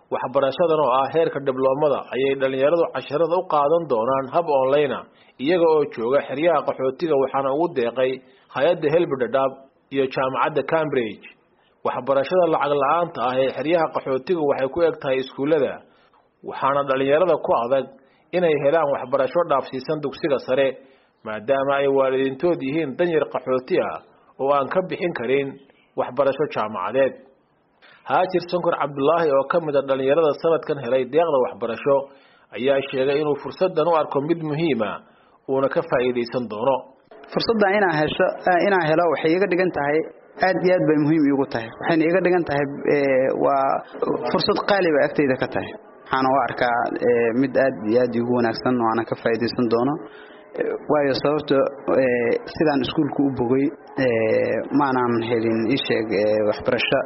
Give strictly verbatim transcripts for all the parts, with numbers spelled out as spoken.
waxbarashadan oo ah heerka dibloomada ayay dhalinyaradu casharada u qaadan doonaan hab online iyaga oo jooga xeryaha qaxootiga waxaana ugu deeqay hay'adda Help Dadaab iyo jaamacadda Cambridge waxbarashada lacag la'aanta ah ee xeryaha qaxootiga waxay ku eg tahay iskuulada waxaana dhalinyarada ku adag inay helaan waxbarasho dhaafsiisan dugsiga sare maadaama ay waalidiintood yihiin danyar qaxooti ah oo aan ka bixin karin waxbarasho jaamacadeed Haajir Sonkor Cabdullaahi oo ka mid ah dhalinyarada sanadkan helay deeqda waxbarasho ayaa sheegay inuu fursadan u arko mid muhiim ah oo ka faa'iideysan doono fursadan inaan hesho inaan helo waxay iga dhigan tahay aad iyo aad bay muhiim iigu tahay waxayna iga dhigan tahay waa fursad qaali ah agteyda ka tahay waxaan u arkaa mid aad iyo aad ugu wanaagsan oo aan ka faa'iideysan doono waayo sababta sidaan iskuulku u bogay maanan helin isheeg waxbarasho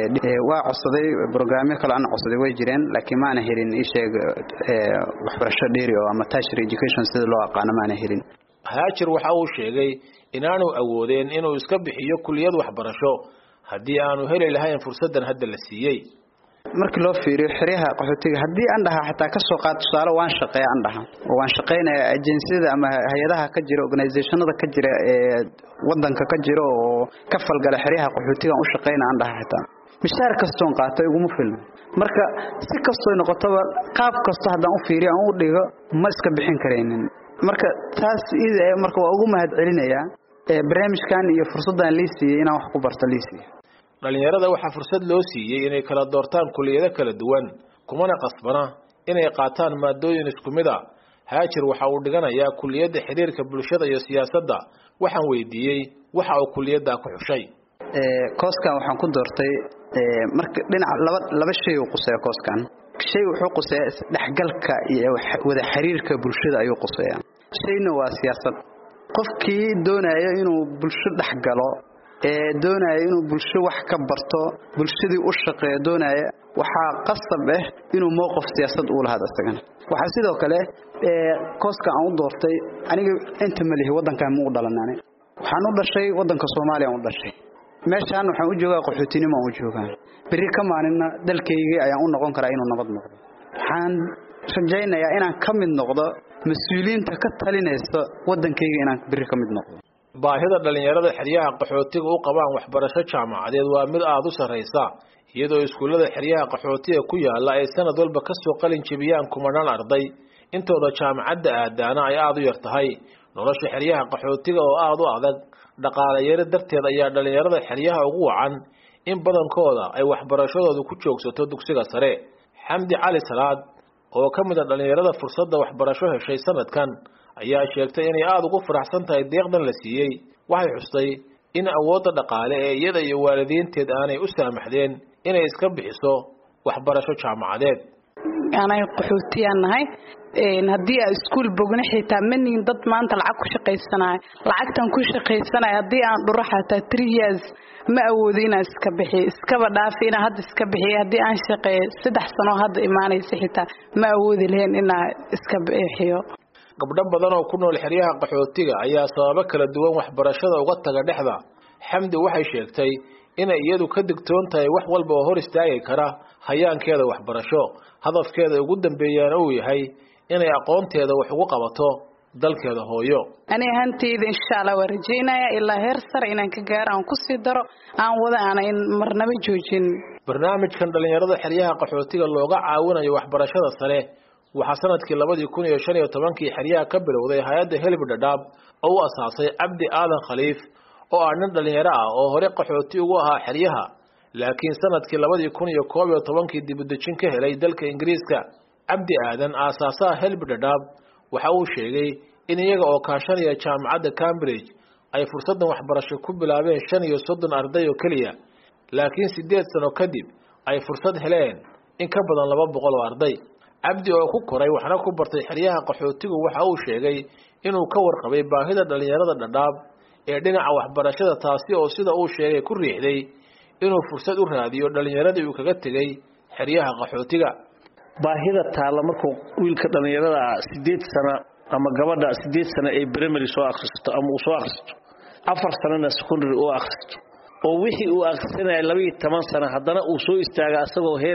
waa codsaday barnaamijyo kale aan codsaday way jireen laakiin maanan helin isheeg waxbarasho dheeri oo ama tertiary education sida loo aqaan maanan helin Haajir waxa uu sheegay inaanu awoodeen inuu iska bixiyo kulliyad waxbarasho haddii aanu heli lahayn fursadan hadda la siiyay markii loo fiiriyo xiriyaha qaxootiga hadii aan dhaha xataa ka soo qaad tusaale waan shaqeeyaa aan dhaha waan shaqeynaa agenciyada ama hay'adaha ka jira organizationada ka jira ee wadanka ka jira oo ka falgala xiriyaha qaxootiga u shaqeynaa aan dhaha xataa mishaar kasto aan qaato iguma filmo marka si kasto noqotaba qaab kasto hadaan u fiiriyo aan u dhigo ma iska bixin kareenin marka taas ida marka waa ugu mahad celinayaa ee barnaamijkan iyo fursadan liisiyo inaan wax ku barto liisiyo dhalinyarada waxa fursad loo siiyay inay kala doortaan kulliyado kala duwan kumana qasbana inay qaataan maadooyin isku mid ah Haajir waxa uu dhiganayaa kulliyada xiriirka bulshada iyo siyaasadda waxaan weydiiyay waxa uu kulliyada ku xushay ee kooskan waxaan ku doortay ee marka dhinac laba laba shay uu quseeyo kooskan shay wuxuu quseeyaa dhaxgalka iyo wada xiriirka bulshada ayuu quseeyaa shayna waa siyaasad qofkii doonaya inuu bulsho dhaxgalo ee doonaya inuu bulsho wax ka barto bulshadii u shaqeeyo doonaya waxa qasab ah inuu mowqif siyaasad u lahaado asagana waxa sidoo kale ee kooska aan u doortay aniga inta malihi wadanka ma u dhalanay waxaan u dhashay wadanka Soomaaliya u dhashay meeshaan waxaan u joogaa qaxootinimo u joogaa bari ka maalina dalkayga ayaan u noqon karaa inuu nabad noqdo waxaan rajaynayaa inaan ka mid noqdo mas'uuliyiinta ka talinaysa wadankayga inaan bari ka mid noqdo baahida dhalinyarada xeryaha qaxootiga u qabaan waxbarasho jaamacadeed waa mid aad u sareysa iyadoo iskuulada xeryaha qaxootiga ku yaala ay sanad walba ka soo qalin jabiyaan kumanaan arday intooda jaamacadda aadaana ay aad u yar tahay nolosha xeryaha qaxootiga oo aad u adag dhaqaale yari darteed ayaa dhalinyarada xeryaha ugu wacan in badankooda ay waxbarashadoodu ku joogsato dugsiga sare Xamdi Cali Salaad oo ka mid ah dhalinyarada fursadda waxbarasho heshay sanadkan ayaa sheegtay inay aad ugu faraxsan tahay deeqdan la siiyay waxay xustay in awoodda dhaqaale ee iyada iyo waalidiinteed aanay u saamaxdeen inay iska bixiso waxbarasho jaamacadeed aanay qaxootiyanahay een hadii ay iskuul bogna xitaa manin dad maanta lacag ku shaqeysanay lacagtan ku shaqeysanay hadii aan dhuro xataa three years ma awoodin inaan iska bixiyo iska badhaafay inaan hadda iska bixiyo hadii aan shaqeeyo saddex sano hadda imaanaysa xitaa ma awoodi lahayn inaan iska bixiyo gabdho badan oo ku nool xeryaha qaxootiga ayaa sababo kala duwan waxbarashada uga taga dhexda Xamdi waxay sheegtay in iyadu ka digtoon tahay wax walba oo hor istaagi kara hayaankeeda waxbarasho hadafkeeda ugu dambeeyana uu yahay inay aqoonteeda wax ugu qabato dalkeeda hooyo ani ahaantayda insha Allah waan rajaynayaa ilaa heer sare inaan ka gaaro aan ku sii daro aan wada aan in marnaba joojin barnaamijkan dhalinyarada xeryaha qaxootiga looga caawinayo waxbarashada sare waxa sanadkii laba kun iyo shan iyo toban kii xeryaha ka bilowday hay'adda Help Dadaab oo asaasay Cabdi Aadan Khaliif oo aan dhalinyaro ah oo hore qaxooti ugu ahaa xeryaha laakiin sanadkii laba kun iyo koob iyo toban kii dib u dejin ka helay dalka Ingiriiska Cabdi Aadan asaasaha Help Dadaab waxa uu sheegay in iyaga oo kaashanaya jaamacadda Cambridge ay fursadan waxbarasho ku bilaabeen shan iyo soddon arday oo kaliya laakiin sideed sano kadib ay fursad heleen in ka badan laba boqol oo arday Cabdi oo ku koray waxna ku bartay xeryaha qaxootiga waxa uu sheegay inuu ka warqabay baahida dhalinyarada Dadaab ee dhinaca waxbarashada taasi oo sida uu sheegay ku riixday inuu fursad u raadiyo dhalinyaradii uu kaga tagay xeryaha qaxootiga baahida taala markuu wiilka dhalinyarada sideed sano ama gabadha sideed sano ay primary soo akhristo ama uu soo akhristo afar sano secondary uu akhristo oo wixii uu akhrisanay laba iyo toban sano haddana uu soo istaaga asagoo heer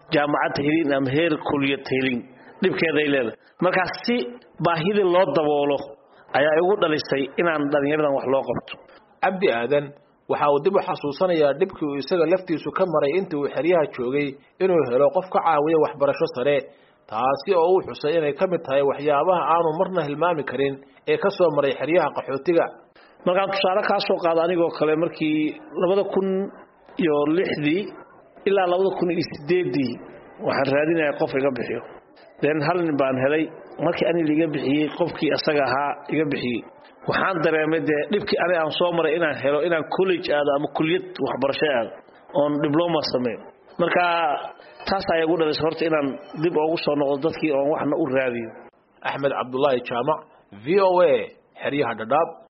jaamacad helin ama heer kulliyad helin dhibkeeda ay leedahay markaas si baahida loo daboolo ayaa ugu dhalisay inaan dhalinyaradan wax loo qabto Cabdi Aadan waxa uu dib u xasuusanayaa dhibkii uu isaga laftiisu ka maray intii uu xeryaha joogay inuu helo qof ka caawiya waxbarasho sare taasi oo uu xusay inay ka mid tahay waxyaabaha aanu marna hilmaami karin ee ka soo maray xeryaha qaxootiga markaan tusaale ka soo qaado anigoo kale markii labada kun iyo lixdii ilaa labada kun iyo sideedii waxaan raadinayaa qof iga bixiyo then hal nin baan helay markii ani liga bixiyay qofkii asaga ahaa iga bixiyay waxaan dareemay dhibkii ani aan soo maray inaan helo inaan college aado ama kulliyad waxbarasho aado oon diploma sameeyo marka taas ayaa ugu dhalisay horta inaan dib ugu soo noqdo dadkii oo waxna u raadiyo Axmed Cabdullaahi Jaamac V O A xeryaha Dhadhaab